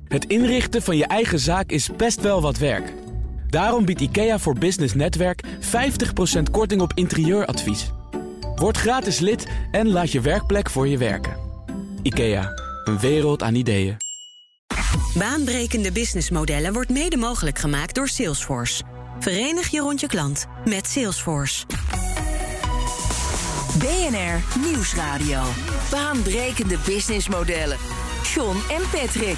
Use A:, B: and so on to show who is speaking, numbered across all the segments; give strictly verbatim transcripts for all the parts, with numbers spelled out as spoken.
A: Het inrichten van je eigen zaak is best wel wat werk. Daarom biedt IKEA voor Business Netwerk vijftig procent korting op interieuradvies. Word gratis lid en laat je werkplek voor je werken. IKEA, een wereld aan ideeën.
B: Baanbrekende businessmodellen wordt mede mogelijk gemaakt door Salesforce. Verenig je rond je klant met Salesforce.
C: B N R Nieuwsradio. Baanbrekende businessmodellen. John en Patrick.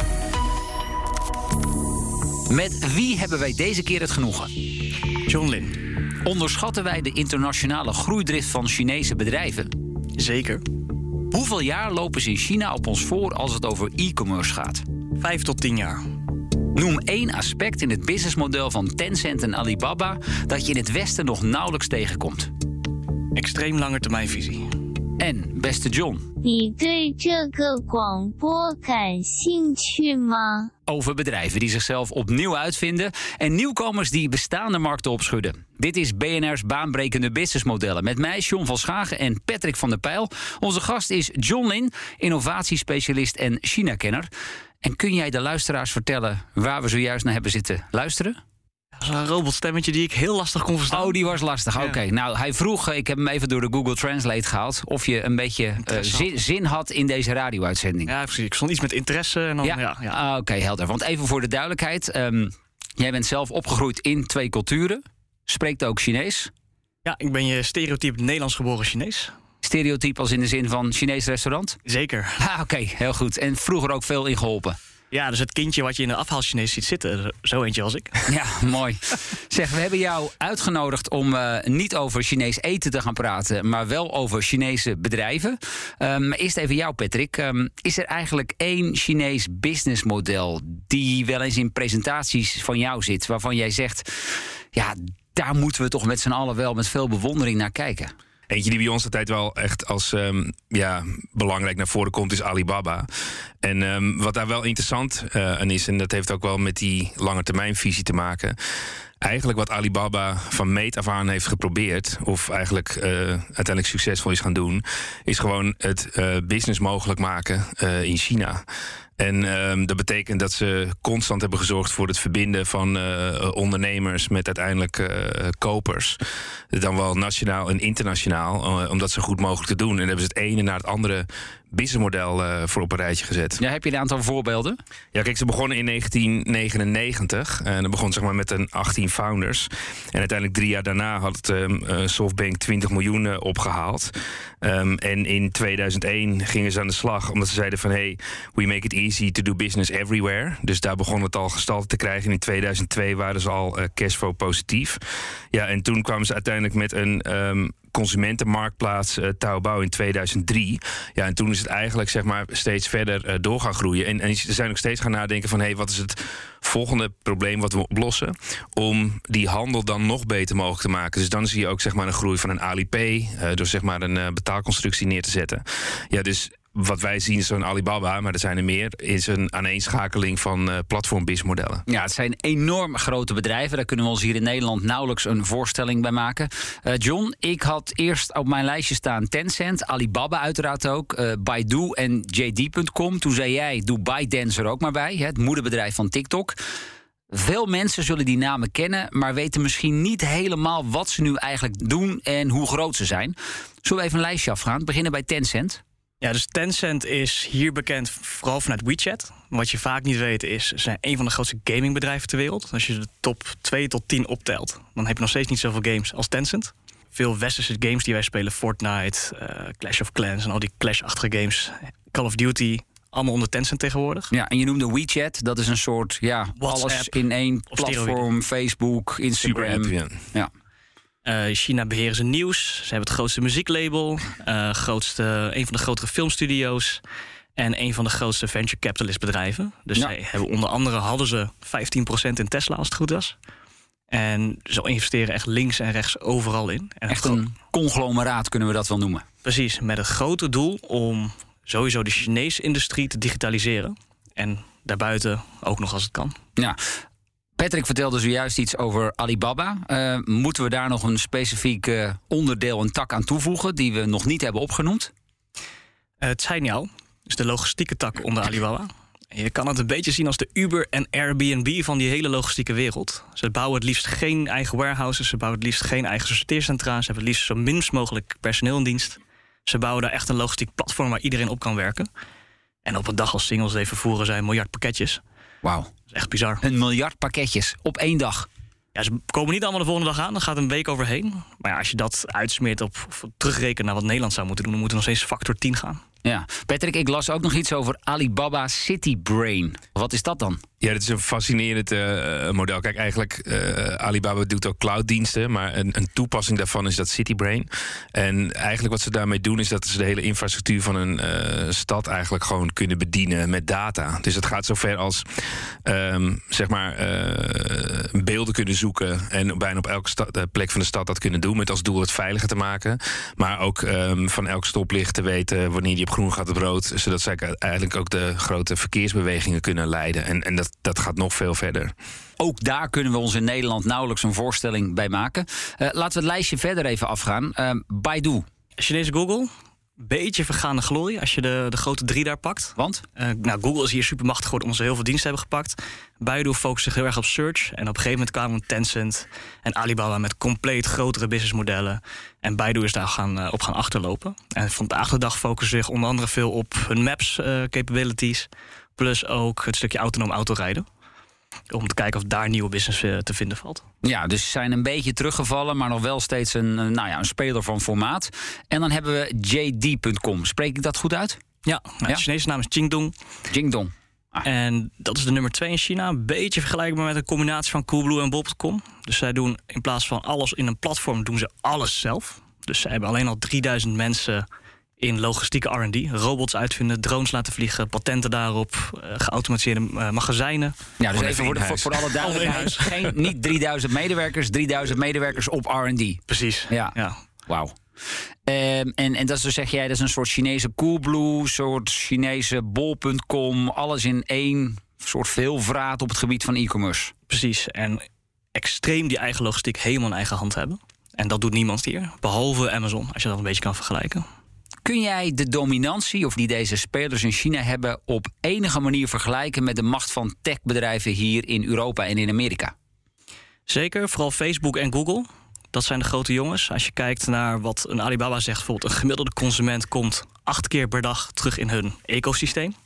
D: Met wie hebben wij deze keer het genoegen?
E: John Lin.
D: Onderschatten wij de internationale groeidrift van Chinese bedrijven?
E: Zeker.
D: Hoeveel jaar lopen ze in China op ons voor als het over e-commerce gaat?
E: Vijf tot tien jaar.
D: Noem één aspect in het businessmodel van Tencent en Alibaba dat je in het Westen nog nauwelijks tegenkomt.
E: Extreem langetermijnvisie.
D: En, beste John,
F: 你对这个广播感兴趣吗?
D: over bedrijven die zichzelf opnieuw uitvinden en nieuwkomers die bestaande markten opschudden. Dit is B N R's baanbrekende businessmodellen. Met mij, John van Schagen en Patrick van der Pijl. Onze gast is John Lin, innovatiespecialist en China-kenner. En kun jij de luisteraars vertellen waar we zojuist naar hebben zitten luisteren?
E: Dat is een robotstemmetje die ik heel lastig kon verstaan.
D: Oh, die was lastig. Oké, okay. Nou, hij vroeg, ik heb hem even door de Google Translate gehaald, of je een beetje uh, zin, zin had in deze radio-uitzending.
E: Ja, precies. Ik stond iets met interesse. En dan,
D: ja,
E: ja, ja.
D: Ah, oké, okay, helder. Want even voor de duidelijkheid. Um, jij bent zelf opgegroeid in twee culturen. Spreekt ook Chinees.
E: Ja, ik ben je stereotype Nederlands geboren Chinees.
D: Stereotype als in de zin van Chinees restaurant?
E: Zeker.
D: Ah, oké, okay, heel goed. En vroeger ook veel in geholpen.
E: Ja, dus het kindje wat je in de afhaal-Chinees ziet zitten, zo eentje als ik.
D: Ja, mooi. Zeg, we hebben jou uitgenodigd om uh, niet over Chinees eten te gaan praten, maar wel over Chinese bedrijven. Um, eerst even jou, Patrick. Um, is er eigenlijk één Chinees businessmodel die wel eens in presentaties van jou zit, waarvan jij zegt, ja, daar moeten we toch met z'n allen wel met veel bewondering naar kijken?
G: Eentje die bij ons altijd wel echt als um, ja, belangrijk naar voren komt, is Alibaba. En um, wat daar wel interessant uh, aan is, en dat heeft ook wel met die langetermijnvisie te maken. Eigenlijk wat Alibaba van meet af aan heeft geprobeerd, of eigenlijk uh, uiteindelijk succesvol is gaan doen, is gewoon het uh, business mogelijk maken uh, in China. En um, dat betekent dat ze constant hebben gezorgd voor het verbinden van uh, ondernemers met uiteindelijk uh, kopers. Dan wel nationaal en internationaal, uh, om dat zo goed mogelijk te doen. En dan hebben ze het ene naar het andere businessmodel uh, voor op een rijtje gezet.
D: Ja, heb je een aantal voorbeelden?
G: Ja, kijk, ze begonnen in negentien negenennegentig. En dat begon zeg maar met een achttien founders. En uiteindelijk drie jaar daarna had um, uh, Softbank twintig miljoen uh, opgehaald. Um, en in tweeduizend één gingen ze aan de slag, omdat ze zeiden van, hey, we make it easy to do business everywhere. Dus daar begon het al gestalte te krijgen. En in tweeduizend twee waren ze al uh, cashflow positief. Ja, en toen kwamen ze uiteindelijk met een um, consumentenmarktplaats uh, Taobao in tweeduizend drie. Ja, en toen is het eigenlijk zeg maar steeds verder uh, door gaan groeien. En, en ze zijn ook steeds gaan nadenken van, hé, hey, wat is het volgende probleem wat we oplossen om die handel dan nog beter mogelijk te maken. Dus dan zie je ook zeg maar een groei van een Alipay, uh, door zeg maar een uh, betaalconstructie neer te zetten. Ja, dus wat wij zien is zo'n Alibaba, maar er zijn er meer, is een aaneenschakeling van uh, platform-businessmodellen.
D: Ja, het zijn enorm grote bedrijven. Daar kunnen we ons hier in Nederland nauwelijks een voorstelling bij maken. Uh, John, ik had eerst op mijn lijstje staan Tencent, Alibaba uiteraard ook, uh, Baidu en J D punt com. Toen zei jij, doe ByteDance er ook maar bij, het moederbedrijf van TikTok. Veel mensen zullen die namen kennen, maar weten misschien niet helemaal wat ze nu eigenlijk doen en hoe groot ze zijn. Zullen we even een lijstje afgaan? Beginnen bij Tencent.
E: Ja, dus Tencent is hier bekend vooral vanuit WeChat. Wat je vaak niet weet is, ze zijn een van de grootste gamingbedrijven ter wereld. Als je de top twee tot tien optelt, dan heb je nog steeds niet zoveel games als Tencent. Veel westerse games die wij spelen, Fortnite, uh, Clash of Clans en al die Clash-achtige games, Call of Duty, allemaal onder Tencent tegenwoordig.
D: Ja, en je noemde WeChat, dat is een soort, ja,
E: WhatsApp,
D: alles in één platform, Facebook, Instagram.
G: Super app, ja.
D: ja.
E: Uh, China beheren ze nieuws. Ze hebben het grootste muzieklabel, uh, grootste, een van de grotere filmstudio's en een van de grootste venture capitalist bedrijven. Dus ja. zij hebben onder andere hadden ze vijftien procent in Tesla als het goed was. En ze investeren echt links en rechts overal in. En
D: echt een conglomeraat kunnen we dat wel noemen.
E: Precies, met het grote doel om sowieso de Chinese industrie te digitaliseren. En daarbuiten ook nog als het kan.
D: Ja. Patrick vertelde zojuist iets over Alibaba. Uh, moeten we daar nog een specifiek uh, onderdeel, een tak aan toevoegen die we nog niet hebben opgenoemd?
E: Uh, het Cainiao is de logistieke tak onder Alibaba. Je kan het een beetje zien als de Uber en Airbnb van die hele logistieke wereld. Ze bouwen het liefst geen eigen warehouses, ze bouwen het liefst geen eigen sorteercentra, ze hebben het liefst zo minst mogelijk personeel in dienst. Ze bouwen daar echt een logistiek platform waar iedereen op kan werken. En op een dag als Singles Day vervoeren zij een miljard pakketjes.
D: Wauw.
E: Dat is echt bizar.
D: Een miljard pakketjes op één dag.
E: Ja, ze komen niet allemaal de volgende dag aan, dan gaat een week overheen. Maar ja, als je dat uitsmeert op, of terugrekent naar wat Nederland zou moeten doen, dan moet er nog steeds factor tien gaan.
D: Ja, Patrick, ik las ook nog iets over Alibaba City Brain. Wat is dat dan?
G: Ja, dat is een fascinerend uh, model. Kijk, eigenlijk, uh, Alibaba doet ook clouddiensten, maar een, een toepassing daarvan is dat CityBrain. En eigenlijk wat ze daarmee doen is dat ze de hele infrastructuur van een uh, stad eigenlijk gewoon kunnen bedienen met data. Dus het gaat zover als, um, zeg maar, uh, beelden kunnen zoeken en bijna op elke sta- plek van de stad dat kunnen doen, met als doel het veiliger te maken. Maar ook um, van elk stoplicht te weten wanneer die op groen gaat op rood, zodat zij eigenlijk ook de grote verkeersbewegingen kunnen leiden. En, en dat Dat gaat nog veel verder.
D: Ook daar kunnen we ons in Nederland nauwelijks een voorstelling bij maken. Uh, laten we het lijstje verder even afgaan. Uh, Baidu.
E: Chinese Google, beetje vergaande glorie als je de, de grote drie daar pakt.
D: Want?
E: Uh, nou, Google is hier supermachtig geworden omdat ze heel veel diensten hebben gepakt. Baidu focust zich heel erg op search. En op een gegeven moment kwamen Tencent en Alibaba met compleet grotere businessmodellen. En Baidu is daar gaan, uh, op gaan achterlopen. En vandaag de dag focussen zich onder andere veel op hun maps uh, capabilities. Plus ook het stukje autonoom autorijden. Om te kijken of daar nieuwe business te vinden valt.
D: Ja, dus ze zijn een beetje teruggevallen, maar nog wel steeds een, nou ja, een speler van formaat. En dan hebben we J D punt com. Spreek ik dat goed uit?
E: Ja, nou,
D: ja?
E: De Chinese naam is Jingdong.
D: Jingdong. Ah.
E: En dat is de nummer twee in China. Een beetje vergelijkbaar met een combinatie van Coolblue en Bob punt com. Dus zij doen in plaats van alles in een platform, doen ze alles zelf. Dus zij hebben alleen al drieduizend mensen in logistieke R en D. Robots uitvinden, drones laten vliegen, patenten daarop, uh, geautomatiseerde uh, magazijnen.
D: Ja, dus even voor, de, voor, voor alle duidelijkheid. Geen, niet drieduizend medewerkers, drieduizend medewerkers op R en D.
E: Precies.
D: Ja,
E: ja.
D: Wauw. Um, en, en dat is, dus zeg jij, dat is een soort Chinese Coolblue, een soort Chinese Bol punt com. Alles in één soort veelvraat op het gebied van e-commerce.
E: Precies. En extreem die eigen logistiek helemaal in eigen hand hebben. En dat doet niemand hier, behalve Amazon, als je dat een beetje kan vergelijken.
D: Kun jij de dominantie, of die deze spelers in China hebben, op enige manier vergelijken met de macht van techbedrijven hier in Europa en in Amerika?
E: Zeker, vooral Facebook en Google. Dat zijn de grote jongens. Als je kijkt naar wat een Alibaba zegt, bijvoorbeeld een gemiddelde consument komt acht keer per dag terug in hun ecosysteem.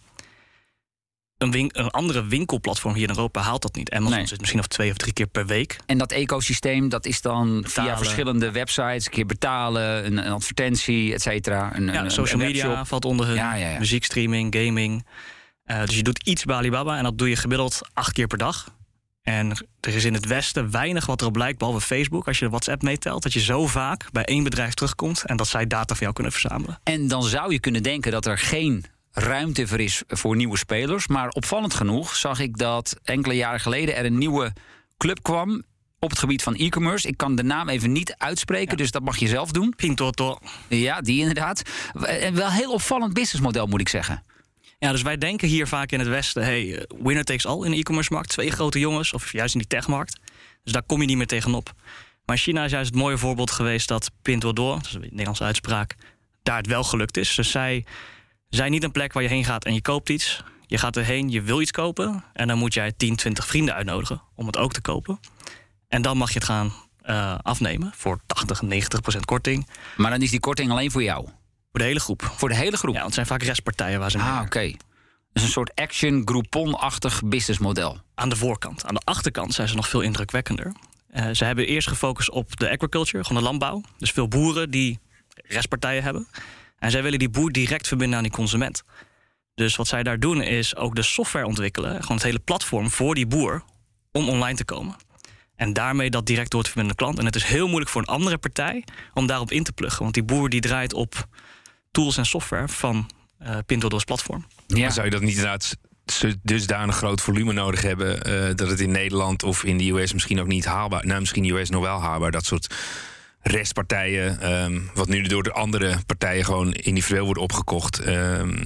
E: Een, win- een andere winkelplatform hier in Europa haalt dat niet. Amazon nee. zit misschien nog twee of drie keer per week.
D: En dat ecosysteem, dat is dan betalen. Via verschillende websites, een keer betalen, een, een advertentie, et cetera. Een,
E: ja,
D: een,
E: social
D: een
E: media valt onder hun,
D: ja, ja, ja.
E: muziekstreaming, gaming. Uh, dus je doet iets bij Alibaba en dat doe je gemiddeld acht keer per dag. En er is in het Westen weinig wat erop lijkt, behalve Facebook, als je de WhatsApp meetelt, dat je zo vaak bij één bedrijf terugkomt en dat zij data van jou kunnen verzamelen.
D: En dan zou je kunnen denken dat er geen ruimte voor is voor nieuwe spelers. Maar opvallend genoeg zag ik dat enkele jaren geleden er een nieuwe club kwam op het gebied van e-commerce. Ik kan de naam even niet uitspreken, ja. Dus dat mag je zelf doen.
E: Pinduoduo.
D: Ja, die inderdaad. Wel een heel opvallend businessmodel, moet ik zeggen.
E: Ja, dus wij denken hier vaak in het Westen, hey, winner takes all in de e-commerce markt. Twee grote jongens, of juist in die techmarkt. Dus daar kom je niet meer tegenop. Maar China is juist het mooie voorbeeld geweest dat Pinduoduo, dat is een Nederlandse uitspraak, daar het wel gelukt is. Dus zij zijn niet een plek waar je heen gaat en je koopt iets. Je gaat erheen, je wil iets kopen en dan moet jij tien, twintig vrienden uitnodigen om het ook te kopen. En dan mag je het gaan uh, afnemen voor tachtig, negentig procent korting.
D: Maar dan is die korting alleen voor jou?
E: Voor de hele groep.
D: Voor de hele groep?
E: Ja, want het zijn vaak restpartijen waar ze mee
D: Ah, oké. Okay. Dus een soort Action Groupon-achtig businessmodel.
E: Aan de voorkant. Aan de achterkant zijn ze nog veel indrukwekkender. Uh, ze hebben eerst gefocust op de agriculture, gewoon de landbouw. Dus veel boeren die restpartijen hebben. En zij willen die boer direct verbinden aan die consument. Dus wat zij daar doen is ook de software ontwikkelen, gewoon het hele platform voor die boer om online te komen. En daarmee dat direct door te verbinden aan de klant. En het is heel moeilijk voor een andere partij om daarop in te pluggen. Want die boer die draait op tools en software van uh, Pinduoduo's platform.
G: Ja. Maar zou je dat niet inderdaad dusdanig groot volume nodig hebben uh, dat het in Nederland of in de U S misschien ook niet haalbaar, nou misschien in de U S nog wel haalbaar, dat soort restpartijen, um, wat nu door de andere partijen gewoon individueel wordt opgekocht. Um,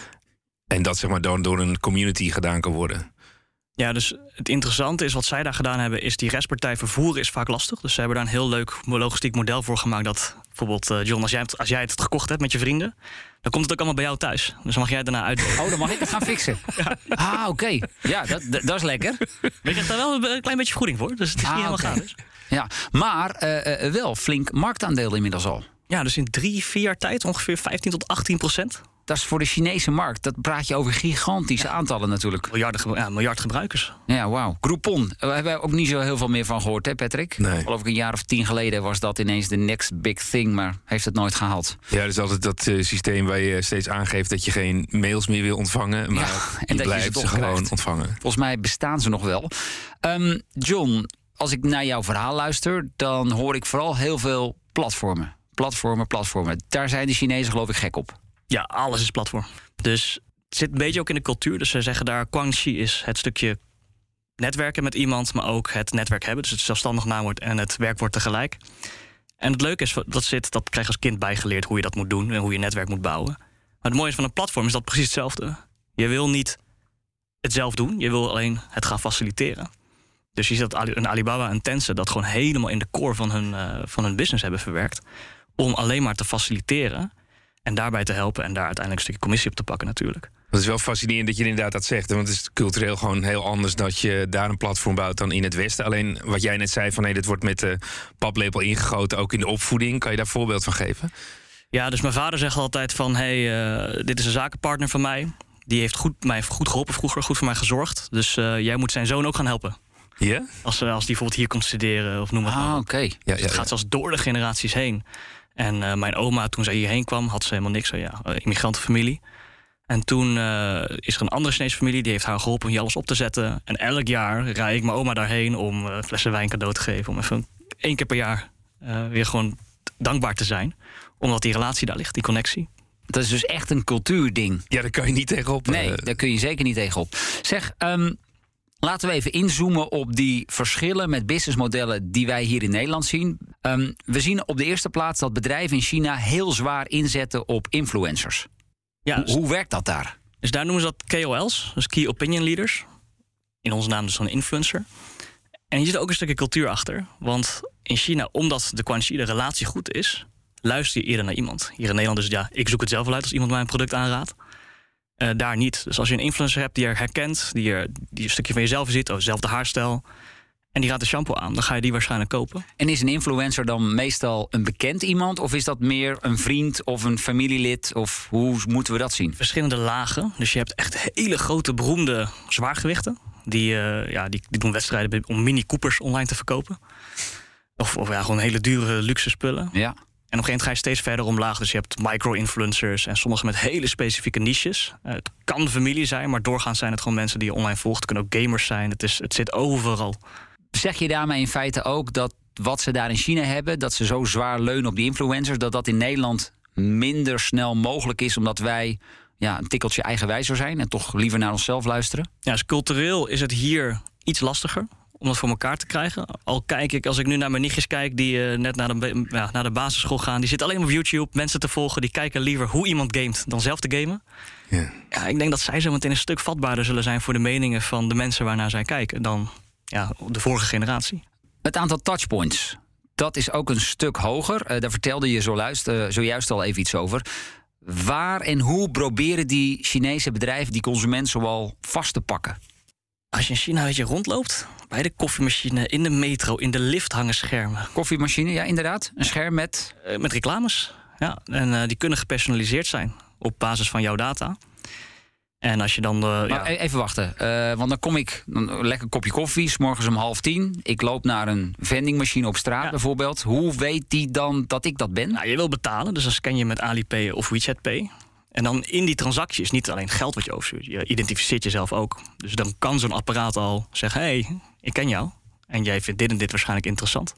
G: en dat zeg maar door, door een community gedaan kan worden.
E: Ja, dus het interessante is wat zij daar gedaan hebben, is die restpartij vervoeren is vaak lastig. Dus ze hebben daar een heel leuk logistiek model voor gemaakt dat Bijvoorbeeld, uh, John, als jij, het, als jij het gekocht hebt met je vrienden, dan komt het ook allemaal bij jou thuis. Dus dan mag jij het daarna uitdelen.
D: Oh, dan mag ik het gaan fixen. Ja. Ah, oké. Okay. Ja, dat, dat, dat is lekker.
E: Je krijgt daar wel een klein beetje vergoeding voor. Dus het is ah, niet helemaal
D: okay.
E: gratis.
D: Ja, maar uh, uh, wel flink marktaandeel inmiddels al.
E: Ja, dus in drie, vier jaar tijd ongeveer vijftien tot achttien procent.
D: Dat is voor de Chinese markt. Dat praat je over gigantische ja. aantallen natuurlijk.
E: Miljarden, ja, miljard gebruikers.
D: Ja, wauw. Groupon. Daar hebben we ook niet zo heel veel meer van gehoord, hè Patrick?
G: Nee.
D: Geloof ik een jaar of tien geleden was dat ineens de next big thing, maar heeft het nooit gehaald.
G: Ja, dat is altijd dat uh, systeem waar je steeds aangeeft dat je geen mails meer wil ontvangen. Maar ja, en dat blijft je ze, ze gewoon krijgt. ontvangen.
D: Volgens mij bestaan ze nog wel. Um, John, als ik naar jouw verhaal luister, dan hoor ik vooral heel veel platformen. Platformen, platformen. Daar zijn de Chinezen geloof ik gek op.
E: Ja, alles is platform. Dus het zit een beetje ook in de cultuur. Dus ze zeggen daar, Guangxi is het stukje netwerken met iemand, maar ook het netwerk hebben. Dus het zelfstandig naamwoord en het werkwoord tegelijk. En het leuke is, dat zit, dat krijg je als kind bijgeleerd hoe je dat moet doen en hoe je netwerk moet bouwen. Maar het mooie van een platform is dat precies hetzelfde. Je wil niet het zelf doen, je wil alleen het gaan faciliteren. Dus je ziet dat een Alibaba en Tencent dat gewoon helemaal in de core van hun, uh, van hun business hebben verwerkt. Om alleen maar te faciliteren en daarbij te helpen en daar uiteindelijk een stukje commissie op te pakken natuurlijk.
G: Het is wel fascinerend dat je inderdaad dat zegt. Want het is cultureel gewoon heel anders dat je daar een platform bouwt dan in het Westen. Alleen wat jij net zei, van hey, dit wordt met de paplepel ingegoten, ook in de opvoeding. Kan je daar een voorbeeld van geven?
E: Ja, dus mijn vader zegt altijd van hey, uh, dit is een zakenpartner van mij. Die heeft goed, mij goed geholpen vroeger, goed voor mij gezorgd. Dus uh, jij moet zijn zoon ook gaan helpen.
G: Ja?
E: Als, als die bijvoorbeeld hier komt studeren of noem het maar.
D: Ah, oké. Okay.
E: Dus ja, ja, het gaat ja. zelfs door de generaties heen. En uh, mijn oma, toen zij hierheen kwam, had ze helemaal niks. Zo, ja, immigrantenfamilie. En toen uh, is er een andere Chinese familie, die heeft haar geholpen om hier alles op te zetten. En elk jaar rijd ik mijn oma daarheen om uh, flessen wijn cadeau te geven. Om even één keer per jaar uh, weer gewoon dankbaar te zijn. Omdat die relatie daar ligt, die connectie.
D: Dat is dus echt een cultuurding.
G: Ja, daar kan je niet tegenop.
D: Nee, uh, daar kun je zeker niet tegenop. Zeg, um, laten we even inzoomen op die verschillen met businessmodellen die wij hier in Nederland zien. Um, we zien op de eerste plaats dat bedrijven in China heel zwaar inzetten op influencers. Ja, hoe, hoe werkt dat daar?
E: Dus daar noemen ze dat K O L's, dus Key Opinion Leaders. In onze naam dus zo'n influencer. En hier zit ook een stukje cultuur achter. Want in China, omdat de Guangxi de relatie goed is, luister je eerder naar iemand. Hier in Nederland is het ja, ik zoek het zelf wel uit als iemand mij een product aanraadt. Uh, daar niet. Dus als je een influencer hebt die je herkent, die, er, die een stukje van jezelf ziet, oh, dezelfde haarstijl, en die raadt de shampoo aan, dan ga je die waarschijnlijk kopen.
D: En is een influencer dan meestal een bekend iemand, of is dat meer een vriend of een familielid, of hoe moeten we dat zien?
E: Verschillende lagen. Dus je hebt echt hele grote, beroemde zwaargewichten. Die, uh, ja, die, die doen wedstrijden om Mini Coopers online te verkopen. Of, of ja, gewoon hele dure luxe spullen.
D: Ja.
E: En op een gegeven moment ga je steeds verder omlaag. Dus je hebt micro-influencers en sommige met hele specifieke niches. Uh, het kan familie zijn, maar doorgaans zijn het gewoon mensen die je online volgt. Het kunnen ook gamers zijn. Het, is, het zit overal.
D: Zeg je daarmee in feite ook dat wat ze daar in China hebben, dat ze zo zwaar leunen op die influencers, dat dat in Nederland minder snel mogelijk is, omdat wij ja, een tikkeltje eigenwijzer zijn en toch liever naar onszelf luisteren?
E: Ja, dus cultureel is het hier iets lastiger om dat voor elkaar te krijgen. Al kijk ik, als ik nu naar mijn nichtjes kijk die uh, net naar de, ja, naar de basisschool gaan, die zitten alleen op YouTube mensen te volgen, die kijken liever hoe iemand gamet dan zelf te gamen. Ja. Ja, ik denk dat zij zo meteen een stuk vatbaarder zullen zijn voor de meningen van de mensen waarnaar zij kijken dan ja, de vorige generatie.
D: Het aantal touchpoints, dat is ook een stuk hoger. Uh, daar vertelde je zojuist, uh, zojuist al even iets over. Waar en hoe proberen die Chinese bedrijven die consument zoal vast te pakken?
E: Als je in China weet je, rondloopt, bij de koffiemachine, in de metro, in de lift hangen schermen.
D: Koffiemachine, ja inderdaad. Een scherm met?
E: Uh, met reclames. Ja, en uh, die kunnen gepersonaliseerd zijn op basis van jouw data. En als je dan... Uh,
D: maar
E: ja.
D: Even wachten, uh, want dan kom ik, dan lekker kopje koffie, 's morgens om half tien. Ik loop naar een vendingmachine op straat ja. bijvoorbeeld. Hoe weet die dan dat ik dat ben?
E: Nou, je wil betalen, dus dan scan je met Alipay of WeChat Pay. En dan in die transactie is niet alleen geld wat je overstuurt. Je identificeert jezelf ook. Dus dan kan zo'n apparaat al zeggen, hé, hey, ik ken jou. En jij vindt dit en dit waarschijnlijk interessant.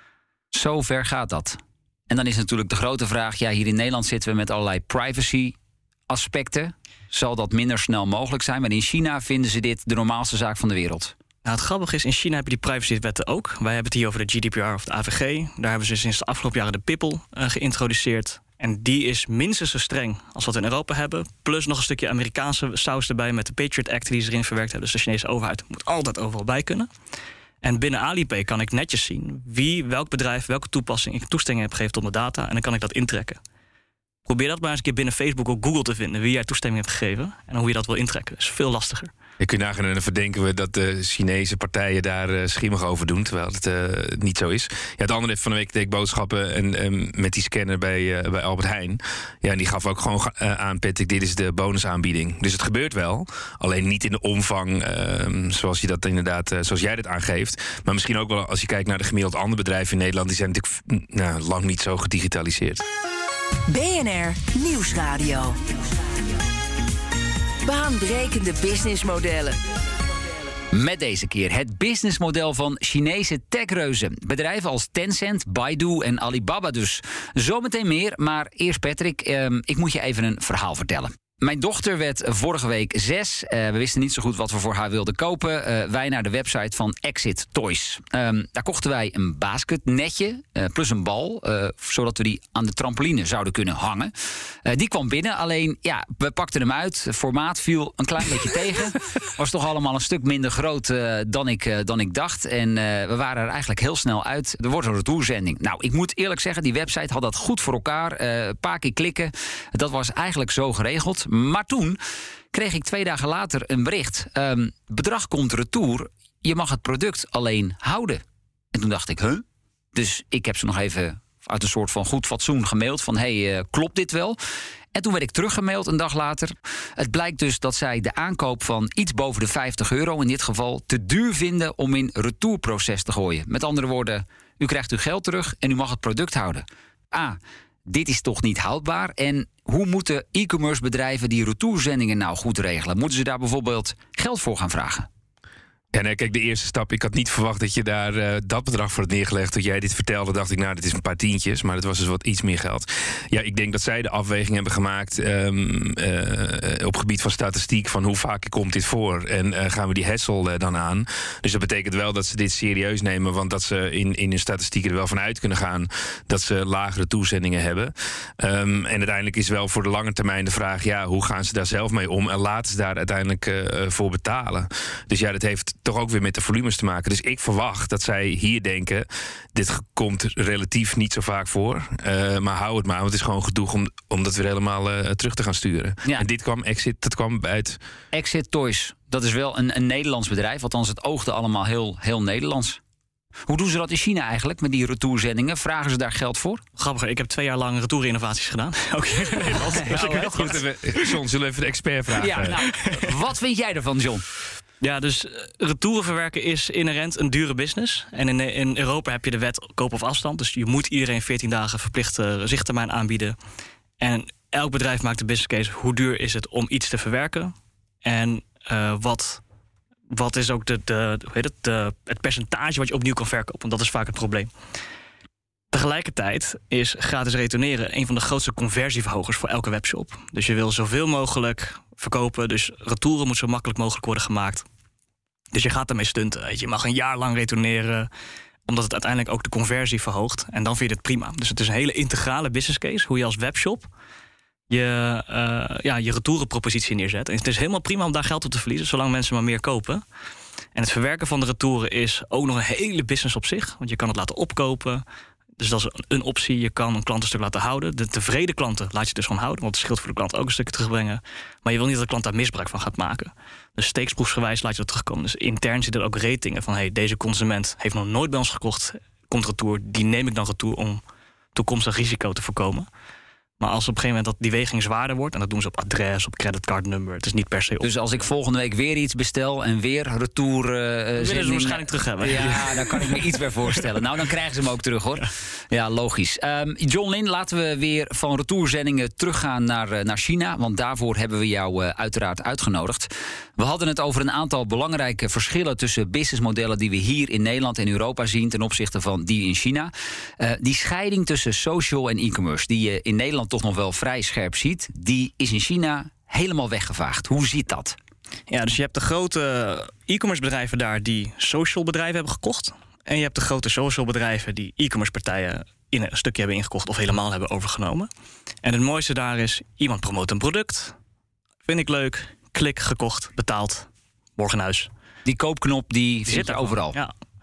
D: Zo ver gaat dat. En dan is natuurlijk de grote vraag, ja, hier in Nederland zitten we met allerlei privacy aspecten. Zal dat minder snel mogelijk zijn? Maar in China vinden ze dit de normaalste zaak van de wereld.
E: Nou, het grappige is, in China heb je die privacywetten ook. Wij hebben het hier over de G D P R of de A V G. Daar hebben ze sinds de afgelopen jaren de Pippel uh, geïntroduceerd. En die is minstens zo streng als wat we in Europa hebben. Plus nog een stukje Amerikaanse saus erbij met de Patriot Act die ze erin verwerkt hebben. Dus de Chinese overheid moet altijd overal bij kunnen. En binnen Alipay kan ik netjes zien wie, welk bedrijf, welke toepassing ik toestemming heb gegeven tot mijn data. En dan kan ik dat intrekken. Probeer dat maar eens een keer binnen Facebook of Google te vinden wie jij toestemming hebt gegeven en hoe je dat wil intrekken. Dat is veel lastiger.
G: Je kunt nagaan en dan verdenken we dat de Chinese partijen daar uh, schimmig over doen, terwijl het uh, niet zo is. Ja, het andere heeft van de week deed ik boodschappen en um, met die scanner bij, uh, bij Albert Heijn. Ja, en die gaf ook gewoon uh, aan, Patrick, dit is de bonusaanbieding. Dus het gebeurt wel, alleen niet in de omvang uh, zoals je dat inderdaad, uh, zoals jij dat aangeeft. Maar misschien ook wel als je kijkt naar de gemiddeld andere bedrijven in Nederland, die zijn natuurlijk nou, lang niet zo gedigitaliseerd.
C: B N R Nieuwsradio. Baanbrekende businessmodellen.
D: Met deze keer het businessmodel van Chinese techreuzen. Bedrijven als Tencent, Baidu en Alibaba dus. Zometeen meer, maar eerst Patrick, eh, ik moet je even een verhaal vertellen. Mijn dochter werd vorige week zes. Uh, we wisten niet zo goed wat we voor haar wilden kopen. Uh, wij naar de website van Exit Toys. Um, daar kochten wij een basketnetje uh, plus een bal. Uh, zodat we die aan de trampoline zouden kunnen hangen. Uh, die kwam binnen, alleen ja, we pakten hem uit. Formaat viel een klein beetje tegen. Was toch allemaal een stuk minder groot uh, dan, ik, uh, dan ik dacht. En uh, we waren er eigenlijk heel snel uit. Er wordt een retourzending. Nou, ik moet eerlijk zeggen, die website had dat goed voor elkaar. Een uh, paar keer klikken. Dat was eigenlijk zo geregeld. Maar toen kreeg ik twee dagen later een bericht. Um, bedrag komt retour. Je mag het product alleen houden. En toen dacht ik, huh? Dus ik heb ze nog even uit een soort van goed fatsoen gemaild. Van, hey, uh, klopt dit wel? En toen werd ik teruggemaild een dag later. Het blijkt dus dat zij de aankoop van iets boven de vijftig euro... in dit geval te duur vinden om in retourproces te gooien. Met andere woorden, u krijgt uw geld terug en u mag het product houden. A, dit is toch niet houdbaar? En hoe moeten e-commerce bedrijven die retourzendingen nou goed regelen? Moeten ze daar bijvoorbeeld geld voor gaan vragen?
G: Ja, nee, kijk, de eerste stap, ik had niet verwacht dat je daar uh, dat bedrag voor had neergelegd. Toen jij dit vertelde, dacht ik, nou, dit is een paar tientjes. Maar het was dus wat iets meer geld. Ja, ik denk dat zij de afweging hebben gemaakt um, uh, op gebied van statistiek van hoe vaak komt dit voor. En uh, gaan we die hassle uh, dan aan. Dus dat betekent wel dat ze dit serieus nemen. Want dat ze in, in hun statistieken er wel van uit kunnen gaan dat ze lagere toezendingen hebben. Um, en uiteindelijk is wel voor de lange termijn de vraag, ja, hoe gaan ze daar zelf mee om? En laten ze daar uiteindelijk uh, voor betalen. Dus ja, dat heeft toch ook weer met de volumes te maken. Dus ik verwacht dat zij hier denken, dit komt relatief niet zo vaak voor. Uh, maar hou het maar, want het is gewoon gedoe om, om dat weer helemaal uh, terug te gaan sturen. Ja. En dit kwam, Exit, dat kwam uit
D: Exit Toys, dat is wel een, een Nederlands bedrijf. Althans, het oogde allemaal heel, heel Nederlands. Hoe doen ze dat in China eigenlijk, met die retourzendingen? Vragen ze daar geld voor?
E: Grappig, ik heb twee jaar lang retourinnovaties gedaan. Ook hier in Nederland.
D: Ja,
E: dus ik
D: heel
E: weet
D: goed.
E: goed.
G: John, zullen we even de expert vragen?
D: Ja, nou, wat vind jij ervan, John?
E: Ja, dus retouren verwerken is inherent een dure business. En in, in Europa heb je de wet koop of afstand. Dus je moet iedereen veertien dagen verplichte zichttermijn aanbieden. En elk bedrijf maakt de business case. Hoe duur is het om iets te verwerken? En uh, wat, wat is ook de, de, hoe heet het, de, het percentage wat je opnieuw kan verkopen? Want dat is vaak het probleem. Tegelijkertijd is gratis retourneren een van de grootste conversieverhogers voor elke webshop. Dus je wil zoveel mogelijk verkopen. Dus retouren moet zo makkelijk mogelijk worden gemaakt. Dus je gaat ermee stunten. Weet je. je mag een jaar lang retourneren, omdat het uiteindelijk ook de conversie verhoogt. En dan vind je het prima. Dus het is een hele integrale business case, hoe je als webshop je, uh, ja, je retourenpropositie neerzet. En het is helemaal prima om daar geld op te verliezen, zolang mensen maar meer kopen. En het verwerken van de retouren is ook nog een hele business op zich. Want je kan het laten opkopen. Dus dat is een optie. Je kan een klant een stuk laten houden. De tevreden klanten laat je dus gewoon houden. Want het scheelt voor de klant ook een stukje terugbrengen. Maar je wil niet dat de klant daar misbruik van gaat maken. Dus steeksproefsgewijs laat je dat terugkomen. Dus intern zitten er ook ratingen van, hey, deze consument heeft nog nooit bij ons gekocht. Komt retour. Die neem ik dan retour om toekomstig risico te voorkomen. Maar als op een gegeven moment dat die weging zwaarder wordt, en dat doen ze op adres, op creditcardnummer, het is niet per se op.
D: Dus als ik volgende week weer iets bestel en weer retour uh,
E: willen ze waarschijnlijk terug hebben.
D: Ja, daar kan ik me iets bij voorstellen. Nou, dan krijgen ze hem ook terug, hoor. Ja, logisch. Um, John Lin, laten we weer van retourzendingen teruggaan naar, uh, naar China, want daarvoor hebben we jou uh, uiteraard uitgenodigd. We hadden het over een aantal belangrijke verschillen tussen businessmodellen die we hier in Nederland en Europa zien ten opzichte van die in China. Uh, die scheiding tussen social en e-commerce, die je in Nederland toch nog wel vrij scherp ziet, die is in China helemaal weggevaagd. Hoe zit dat?
E: Ja, dus je hebt de grote e-commerce bedrijven daar die social bedrijven hebben gekocht. En je hebt de grote social bedrijven die e-commerce partijen in een stukje hebben ingekocht of helemaal hebben overgenomen. En het mooiste daar is, iemand promoot een product. Vind ik leuk. Klik, gekocht, betaald. Morgen in huis.
D: Die koopknop die, die zit er overal.
E: Ja.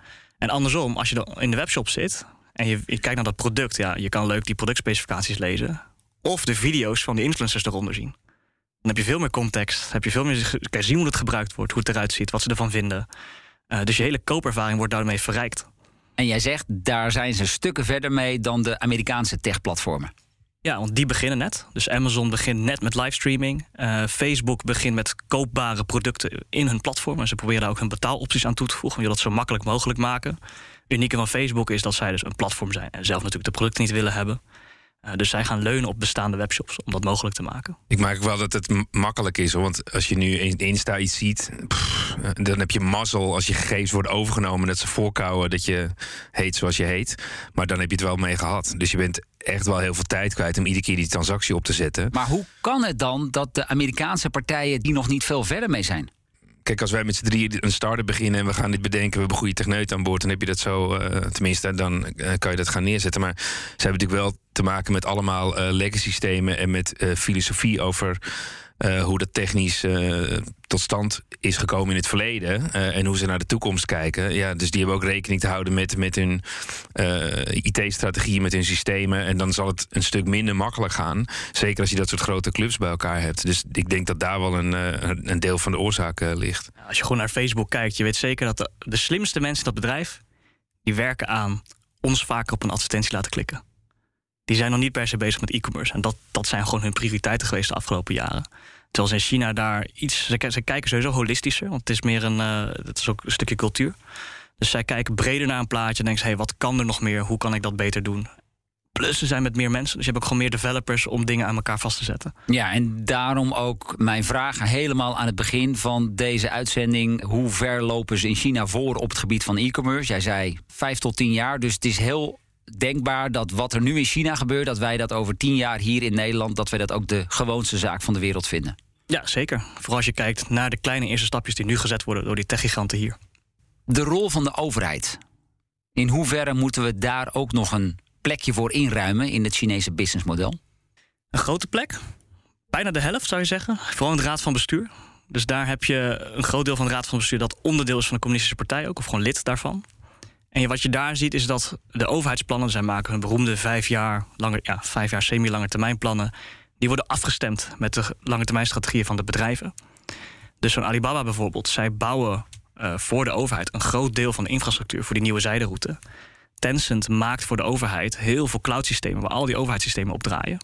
E: En andersom, als je dan in de webshop zit en je, je kijkt naar dat product, ja, je kan leuk die productspecificaties lezen of de video's van de influencers eronder zien. Dan heb je veel meer context, heb je veel meer kan je zien hoe het gebruikt wordt, hoe het eruit ziet, wat ze ervan vinden. Uh, dus je hele koopervaring wordt daarmee verrijkt.
D: En jij zegt, daar zijn ze stukken verder mee dan de Amerikaanse techplatformen.
E: Ja, want die beginnen net. Dus Amazon begint net met livestreaming. Uh, Facebook begint met koopbare producten in hun platform. En ze proberen daar ook hun betaalopties aan toe te voegen. Je wil dat zo makkelijk mogelijk maken. Het unieke van Facebook is dat zij dus een platform zijn en zelf natuurlijk de producten niet willen hebben. Uh, dus zij gaan leunen op bestaande webshops om dat mogelijk te maken.
G: Ik maak wel dat het m- makkelijk is. Hoor. Want als je nu in Insta iets ziet, pff, dan heb je mazzel als je gegevens worden overgenomen. Dat ze voorkouwen dat je heet zoals je heet. Maar dan heb je het wel mee gehad. Dus je bent echt wel heel veel tijd kwijt om iedere keer die transactie op te zetten.
D: Maar hoe kan het dan dat de Amerikaanse partijen die nog niet veel verder mee zijn?
G: Kijk, als wij met z'n drieën een start-up beginnen en we gaan dit bedenken, we hebben goede techneuten aan boord, dan heb je dat zo, uh, tenminste, dan uh, kan je dat gaan neerzetten. Maar ze hebben natuurlijk wel te maken met allemaal uh, legacy-systemen en met uh, filosofie over uh, hoe dat technisch uh, tot stand is gekomen in het verleden uh, en hoe ze naar de toekomst kijken. Ja, dus die hebben ook rekening te houden met, met hun uh, I T-strategie, met hun systemen. En dan zal het een stuk minder makkelijk gaan. Zeker als je dat soort grote clubs bij elkaar hebt. Dus ik denk dat daar wel een, uh, een deel van de oorzaak uh, ligt.
E: Als je gewoon naar Facebook kijkt, je weet zeker dat de, de slimste mensen in dat bedrijf, die werken aan ons vaker op een advertentie laten klikken. Die zijn nog niet per se bezig met e-commerce. En dat, dat zijn gewoon hun prioriteiten geweest de afgelopen jaren. Terwijl ze in China daar iets... Ze, ze kijken sowieso holistischer, want het is meer een... Uh, het is ook een stukje cultuur. Dus zij kijken breder naar een plaatje en denken ze, hey, wat kan er nog meer? Hoe kan ik dat beter doen? Plus, ze zijn met meer mensen. Dus je hebt ook gewoon meer developers om dingen aan elkaar vast te zetten.
D: Ja, en daarom ook mijn vraag helemaal aan het begin van deze uitzending. Hoe ver lopen ze in China voor op het gebied van e-commerce? Jij zei vijf tot tien jaar, dus het is heel denkbaar dat wat er nu in China gebeurt, dat wij dat over tien jaar hier in Nederland, dat wij dat ook de gewoonste zaak van de wereld vinden.
E: Ja, zeker. Vooral als je kijkt naar de kleine eerste stapjes die nu gezet worden door die techgiganten hier.
D: De rol van de overheid. In hoeverre moeten we daar ook nog een plekje voor inruimen in het Chinese businessmodel?
E: Een grote plek. Bijna de helft, zou je zeggen. Vooral in de raad van bestuur. Dus daar heb je een groot deel van de raad van bestuur dat onderdeel is van de communistische partij ook, of gewoon lid daarvan. En wat je daar ziet is dat de overheidsplannen, zij maken hun beroemde vijf jaar, langer, ja, vijf jaar semi-lange termijnplannen, die worden afgestemd met de lange termijn strategieën van de bedrijven. Dus zo'n Alibaba bijvoorbeeld, zij bouwen uh, voor de overheid een groot deel van de infrastructuur voor die nieuwe zijderoute. Tencent maakt voor de overheid heel veel cloud-systemen waar al die overheidssystemen op draaien.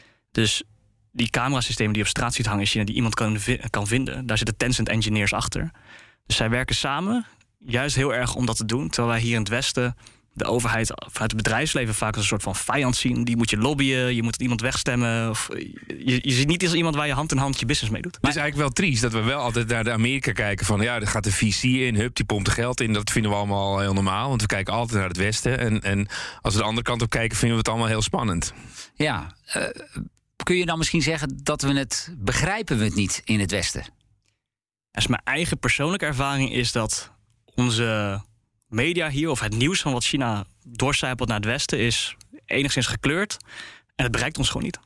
E: Dus die camerasystemen die op straat ziet hangen in China, die iemand kan, kan vinden, daar zitten Tencent-engineers achter. Dus zij werken samen, juist heel erg om dat te doen. Terwijl wij hier in het Westen de overheid vanuit het bedrijfsleven vaak als een soort van vijand zien. Die moet je lobbyen, je moet iemand wegstemmen. Of je, je ziet niet als iemand waar je hand in hand je business mee doet.
G: Het is eigenlijk wel triest dat we wel altijd naar de Amerika kijken van ja, er gaat de V C in, hup, die pompt er geld in. Dat vinden we allemaal heel normaal, want we kijken altijd naar het Westen. En, en als we de andere kant op kijken, vinden we het allemaal heel spannend.
D: Ja, uh, kun je dan misschien zeggen dat we het begrijpen we het niet in het Westen?
E: Als mijn eigen persoonlijke ervaring is dat onze media hier, of het nieuws van wat China doorcijpelt naar het Westen, is enigszins gekleurd. En het bereikt ons gewoon niet.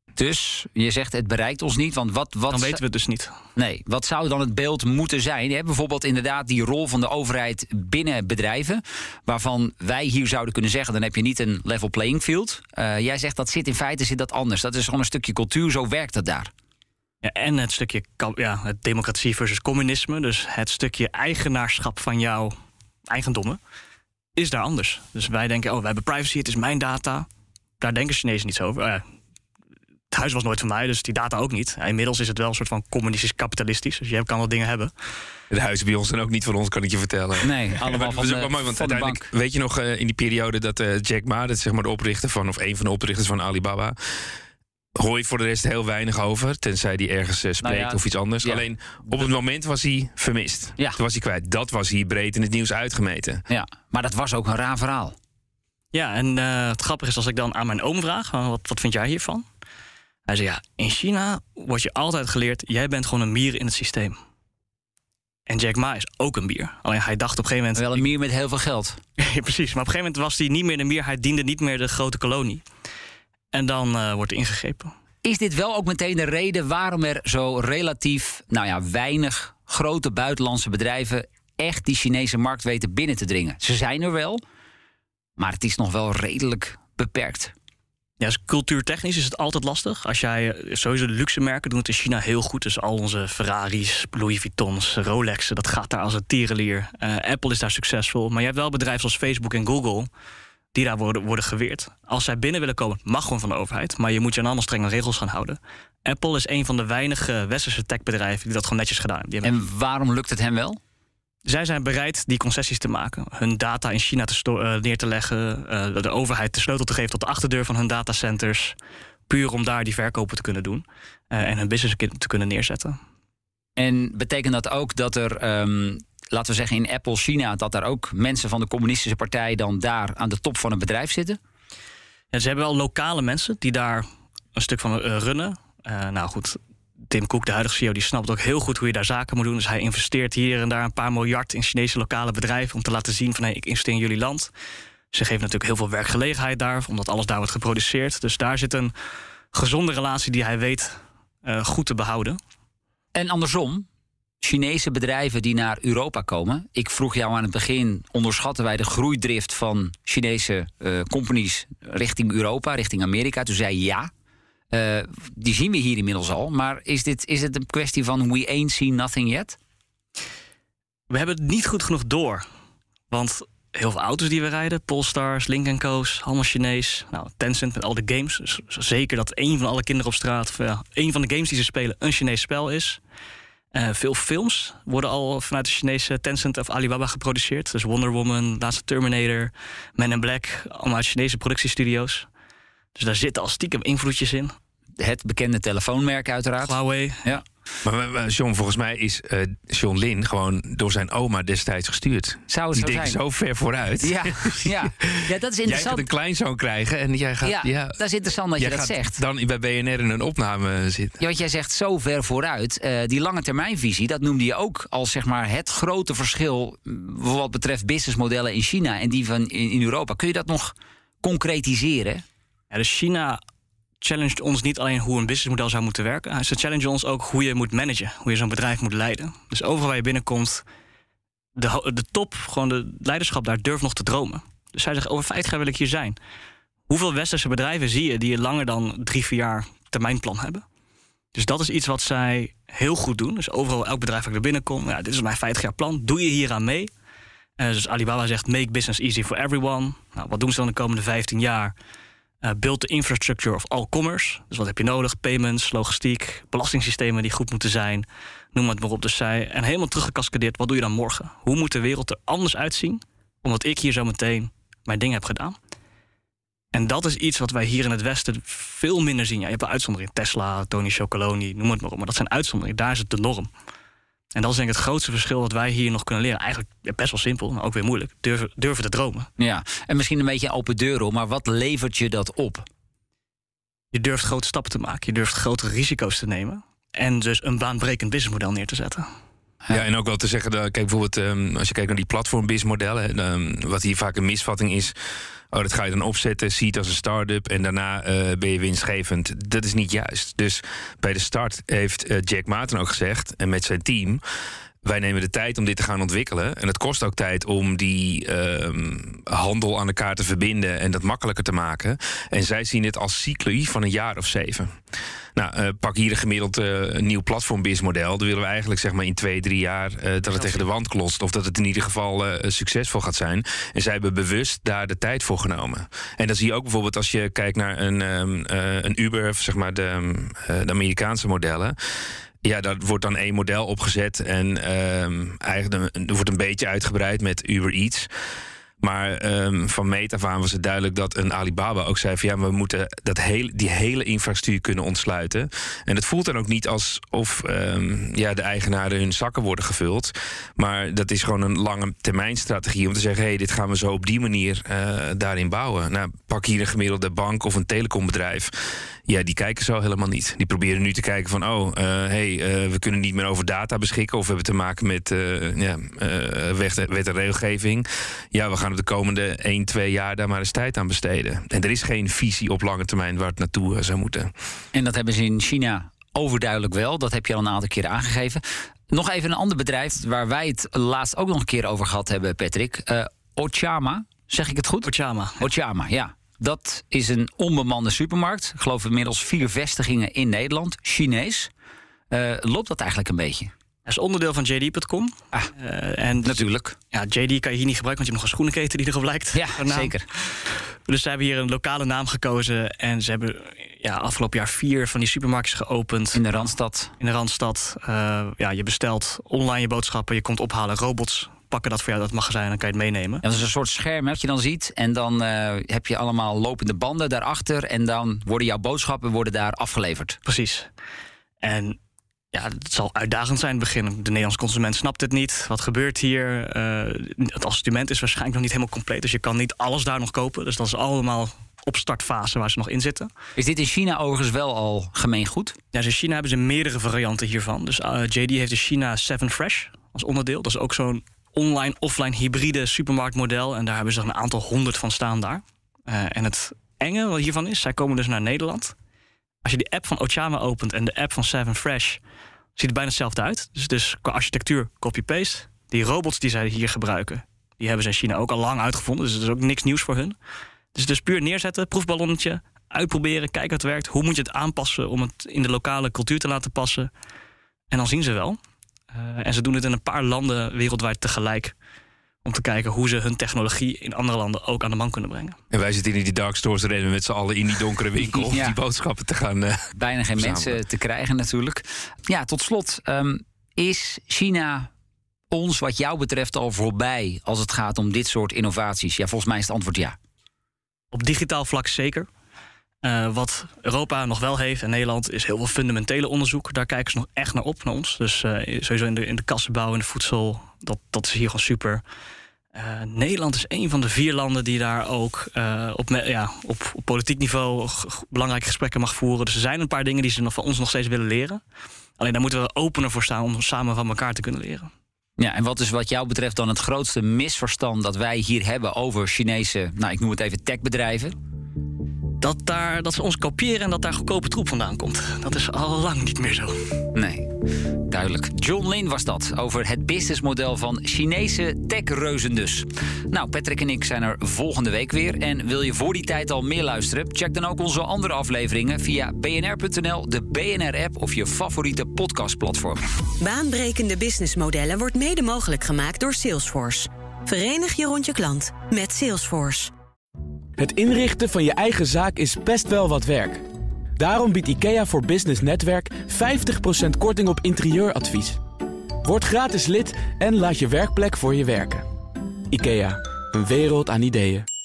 D: Dus je zegt het bereikt ons niet, want wat... wat
E: dan weten we het dus niet.
D: Nee, wat zou dan het beeld moeten zijn? Je hebt bijvoorbeeld inderdaad die rol van de overheid binnen bedrijven, waarvan wij hier zouden kunnen zeggen, dan heb je niet een level playing field. Uh, jij zegt dat zit in feite zit dat anders. Dat is gewoon een stukje cultuur, zo werkt dat daar.
E: Ja, en het stukje ja, het democratie versus communisme, dus het stukje eigenaarschap van jouw eigendommen, is daar anders. Dus wij denken, oh, wij hebben privacy, het is mijn data. Daar denken Chinezen niet zo over. Oh ja, het huis was nooit van mij, dus die data ook niet. Inmiddels is het wel een soort van communistisch-kapitalistisch. Dus je kan wel dingen hebben.
G: De huizen bij ons zijn ook niet van ons, kan ik je vertellen.
D: Nee, allemaal van, de,
G: wel mooi, want
D: van de
G: uiteindelijk,
D: bank.
G: weet je nog, uh, in die periode dat uh, Jack Ma, dat is zeg maar de oprichter van, of een van de oprichters van Alibaba, hoor je voor de rest heel weinig over, tenzij hij ergens uh, spreekt nou ja, of iets anders. Ja. Alleen op het moment was hij vermist. Ja. Toen was hij kwijt. Dat was hier breed in het nieuws uitgemeten.
D: Ja, maar dat was ook een raar verhaal.
E: Ja, en uh, het grappige is als ik dan aan mijn oom vraag, uh, wat, wat vind jij hiervan? Hij zei, ja, in China wordt je altijd geleerd, jij bent gewoon een mier in het systeem. En Jack Ma is ook een mier. Alleen hij dacht op een gegeven moment...
D: Wel een mier met heel veel geld.
E: Ja, precies, maar op een gegeven moment was hij niet meer de mier, hij diende niet meer de grote kolonie. En dan uh, wordt er ingegrepen.
D: Is dit wel ook meteen de reden waarom er zo relatief, nou ja, weinig grote buitenlandse bedrijven echt die Chinese markt weten binnen te dringen. Ze zijn er wel, maar het is nog wel redelijk beperkt.
E: Ja, dus cultuurtechnisch is het altijd lastig. Als jij sowieso de luxe merken doen het in China heel goed. Dus al onze Ferraris, Louis Vuittons, Rolexen, dat gaat daar als een tierenlier. Uh, Apple is daar succesvol. Maar je hebt wel bedrijven zoals Facebook en Google die daar worden, worden geweerd. Als zij binnen willen komen, mag gewoon van de overheid. Maar je moet je aan allemaal strenge regels gaan houden. Apple is een van de weinige westerse techbedrijven die dat gewoon netjes gedaan hebben.
D: En waarom lukt het hen wel?
E: Zij zijn bereid die concessies te maken. Hun data in China te sto- uh, neer te leggen. Uh, de overheid de sleutel te geven tot de achterdeur van hun datacenters. Puur om daar die verkopen te kunnen doen. Uh, en hun business te kunnen neerzetten.
D: En betekent dat ook dat er, um, laten we zeggen in Apple China, dat daar ook mensen van de communistische partij dan daar aan de top van het bedrijf zitten?
E: Ja, ze hebben wel lokale mensen die daar een stuk van uh, runnen. Uh, nou goed, Tim Cook, de huidige C E O, die snapt ook heel goed hoe je daar zaken moet doen. Dus hij investeert hier en daar een paar miljard in Chinese lokale bedrijven om te laten zien van hey, ik investeer in jullie land. Ze geven natuurlijk heel veel werkgelegenheid daar, omdat alles daar wordt geproduceerd. Dus daar zit een gezonde relatie die hij weet uh, goed te behouden.
D: En andersom, Chinese bedrijven die naar Europa komen. Ik vroeg jou aan het begin, onderschatten wij de groeidrift van Chinese uh, companies richting Europa, richting Amerika? Toen zei je ja. Uh, die zien we hier inmiddels al. Maar is dit is het een kwestie van we ain't seen nothing yet?
E: We hebben het niet goed genoeg door. Want heel veel auto's die we rijden, Polestars, Lynk en Co's, allemaal Chinees. Nou, Tencent met al de games. Dus zeker dat één van alle kinderen op straat, of ja, één van de games die ze spelen, een Chinees spel is. Uh, veel films worden al vanuit de Chinese Tencent of Alibaba geproduceerd. Dus Wonder Woman, laatste Terminator, Men in Black, allemaal uit Chinese productiestudio's. Dus daar zitten al stiekem invloedjes in.
D: Het bekende telefoonmerk uiteraard.
E: Huawei.
D: Ja.
G: Maar, maar John, volgens mij is uh, John Lin gewoon door zijn oma destijds gestuurd.
D: Zou het
G: Die
D: zo
G: denkt
D: zijn?
G: zo ver vooruit.
D: Ja, ja. ja, dat is
G: Jij
D: interessant.
G: gaat een kleinzoon krijgen en jij gaat...
D: Ja,
G: ja,
D: dat is interessant dat je dat
G: gaat
D: zegt.
G: Dan bij B N R in een opname zitten.
D: Ja, wat jij zegt, zo ver vooruit. Uh, die lange termijnvisie, dat noemde je ook als zeg maar, het grote verschil wat betreft businessmodellen in China en die van in, in Europa. Kun je dat nog concretiseren?
E: Ja, dus China challenged ons niet alleen hoe een businessmodel zou moeten werken. Ze challengen ons ook hoe je moet managen, hoe je zo'n bedrijf moet leiden. Dus overal waar je binnenkomt, de, de top, gewoon de leiderschap daar durft nog te dromen. Dus zij zeggen, over vijftig jaar wil ik hier zijn. Hoeveel westerse bedrijven zie je die langer dan drie, vier jaar termijnplan hebben? Dus dat is iets wat zij heel goed doen. Dus overal, elk bedrijf waar ik er binnenkom, ja, dit is mijn vijftig jaar plan. Doe je hier aan mee? Uh, dus Alibaba zegt, make business easy for everyone. Nou, wat doen ze dan de komende vijftien jaar? Uh, build the infrastructure of all commerce. Dus wat heb je nodig? Payments, logistiek, belastingssystemen die goed moeten zijn. Noem het maar op. Dus zij, en helemaal teruggecascadeerd, wat doe je dan morgen? Hoe moet de wereld er anders uitzien? Omdat ik hier zo meteen mijn ding heb gedaan. En dat is iets wat wij hier in het Westen veel minder zien. Ja, je hebt een uitzondering. Tesla, Tony Chocoloni, noem het maar op. Maar dat zijn uitzonderingen. Daar is het de norm. En dat is denk ik het grootste verschil dat wij hier nog kunnen leren. Eigenlijk best wel simpel, maar ook weer moeilijk. Durven, durven te dromen.
D: Ja, en misschien een beetje open deuren, maar wat levert je dat op?
E: Je durft grote stappen te maken. Je durft grotere risico's te nemen. En dus een baanbrekend businessmodel neer te zetten.
G: Ja, en ook wel te zeggen, dat, kijk bijvoorbeeld um, als je kijkt naar die platform-businessmodellen, um, wat hier vaak een misvatting is, oh, dat ga je dan opzetten, zie het als een start-up en daarna uh, ben je winstgevend. Dat is niet juist. Dus bij de start heeft uh, Jack Maarten ook gezegd, en met zijn team, wij nemen de tijd om dit te gaan ontwikkelen. En het kost ook tijd om die um, handel aan elkaar te verbinden en dat makkelijker te maken. En zij zien het als cycli van een jaar of zeven. Nou, uh, pak hier een gemiddeld uh, nieuw platform-businessmodel. Dan willen we eigenlijk zeg maar in twee, drie jaar uh, dat het tegen de wand klotst. Of dat het in ieder geval uh, succesvol gaat zijn. En zij hebben bewust daar de tijd voor genomen. En dan zie je ook bijvoorbeeld als je kijkt naar een, um, uh, een Uber, zeg maar de, um, uh, de Amerikaanse modellen. Ja, daar wordt dan één model opgezet en um, eigenlijk er wordt een beetje uitgebreid met Uber Eats. Maar um, van meet af aan was het duidelijk dat een Alibaba ook zei van ja, we moeten dat hele, die hele infrastructuur kunnen ontsluiten. En het voelt dan ook niet alsof um, ja, de eigenaren hun zakken worden gevuld. Maar dat is gewoon een lange termijn strategie om te zeggen, hé, hey, dit gaan we zo op die manier uh, daarin bouwen. Nou, pak hier een gemiddelde bank of een telecombedrijf. Ja, die kijken zo helemaal niet. Die proberen nu te kijken van, oh, uh, hey, uh, we kunnen niet meer over data beschikken, of we hebben te maken met uh, ja, uh, wet, wet en regelgeving. Ja, we gaan op de komende één, twee jaar daar maar eens tijd aan besteden. En er is geen visie op lange termijn waar het naartoe uh, zou moeten.
D: En dat hebben ze in China overduidelijk wel. Dat heb je al een aantal keren aangegeven. Nog even een ander bedrijf waar wij het laatst ook nog een keer over gehad hebben, Patrick. Uh, Ochama, zeg ik het goed?
E: Ochama.
D: Ochama, ja. Dat is een onbemande supermarkt. Ik geloof inmiddels vier vestigingen in Nederland. Chinees. Uh, loopt dat eigenlijk een beetje?
E: Dat is onderdeel van J D punt com.
D: Ah,
E: uh, en
D: natuurlijk.
E: Ja, J D kan je hier niet gebruiken, want je hebt nog een schoenenketen die erop lijkt.
D: Ja, zeker.
E: Dus ze hebben hier een lokale naam gekozen. En ze hebben ja, afgelopen jaar vier van die supermarkten geopend.
D: In de Randstad.
E: In de Randstad. Uh, ja, je bestelt online je boodschappen, je komt ophalen, robots pakken dat voor jou, dat magazijn, en dan kan je het meenemen.
D: Ja, dat is een soort scherm dat je dan ziet. En dan uh, heb je allemaal lopende banden daarachter. En dan worden jouw boodschappen worden daar afgeleverd.
E: Precies. En ja, het zal uitdagend zijn in het begin. De Nederlandse consument snapt het niet. Wat gebeurt hier? Uh, het assortiment is waarschijnlijk nog niet helemaal compleet. Dus je kan niet alles daar nog kopen. Dus dat is allemaal opstartfase waar ze nog in zitten.
D: Is dit in China overigens wel al gemeengoed?
E: Ja, dus in China hebben ze meerdere varianten hiervan. Dus uh, J D heeft de China seven Fresh als onderdeel. Dat is ook zo'n online-offline hybride supermarktmodel. En daar hebben ze een aantal honderd van staan daar. Uh, en het enge wat hiervan is, zij komen dus naar Nederland. Als je de app van Ochama opent en de app van seven Fresh, ziet het bijna hetzelfde uit. Dus, dus qua architectuur copy-paste. Die robots die zij hier gebruiken, die hebben ze in China ook al lang uitgevonden. Dus het is ook niks nieuws voor hun. Dus dus puur neerzetten, proefballonnetje, uitproberen, kijken wat werkt. Hoe moet je het aanpassen om het in de lokale cultuur te laten passen? En dan zien ze wel. Uh, en ze doen het in een paar landen wereldwijd tegelijk. Om te kijken hoe ze hun technologie in andere landen ook aan de man kunnen brengen.
G: En wij zitten in die dark stores rennen met z'n allen in die donkere winkel om ja. die boodschappen te gaan uh,
D: Bijna geen
G: verzamelen.
D: mensen te krijgen natuurlijk. Ja, tot slot. Um, is China ons wat jou betreft al voorbij als het gaat om dit soort innovaties? Ja, volgens mij is het antwoord ja.
E: Op digitaal vlak zeker. Uh, wat Europa nog wel heeft en Nederland is heel veel fundamentele onderzoek. Daar kijken ze nog echt naar op, naar ons. Dus uh, sowieso in de, in de kassenbouw, in de voedsel, dat, dat is hier gewoon super. Uh, Nederland is een van de vier landen die daar ook uh, op, ja, op, op politiek niveau g- belangrijke gesprekken mag voeren. Dus er zijn een paar dingen die ze nog van ons nog steeds willen leren. Alleen daar moeten we opener voor staan om samen van elkaar te kunnen leren.
D: Ja, en wat is wat jou betreft dan het grootste misverstand dat wij hier hebben over Chinese, nou ik noem het even techbedrijven?
E: Dat, daar, dat ze ons kopiëren en dat daar goedkope troep vandaan komt. Dat is al lang niet meer zo.
D: Nee, duidelijk. John Lin was dat, over het businessmodel van Chinese techreuzen dus. Nou, Patrick en ik zijn er volgende week weer. En wil je voor die tijd al meer luisteren? Check dan ook onze andere afleveringen via b n r punt n l, de B N R-app of je favoriete podcastplatform.
B: Baanbrekende businessmodellen wordt mede mogelijk gemaakt door Salesforce. Verenig je rond je klant met Salesforce.
A: Het inrichten van je eigen zaak is best wel wat werk. Daarom biedt IKEA voor Business Netwerk vijftig procent korting op interieuradvies. Word gratis lid en laat je werkplek voor je werken. IKEA, een wereld aan ideeën.